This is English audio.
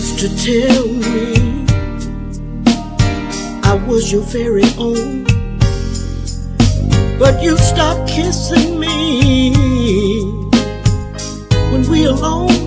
used to tell me I was your very own, but you stopped kissing me when we alone.